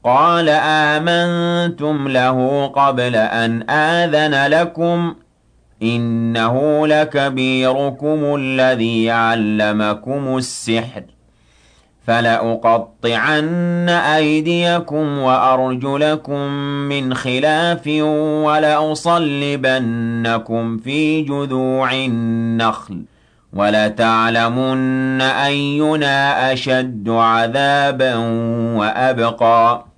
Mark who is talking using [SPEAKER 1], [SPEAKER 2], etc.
[SPEAKER 1] قَالَ آمَنتُمْ لَهُ قَبْلَ أَنْ آذَنَ لَكُمْ ۖ إِنَّهُ لَكَبِيرُكُمُ الَّذِي عَلَّمَكُمُ السِّحْرَ ۖ فَلَأُقَطِّعَنَّ أَيْدِيَكُمْ وَأَرْجُلَكُم مِّنْ خِلَافٍ وَلَأُصَلِّبَنَّكُمْ فِي جُذُوعِ النَّخْلِ وَلَتَعْلَمُنَّ أَيُّنَا أَشَدُّ عَذَابًا وَأَبْقَىٰ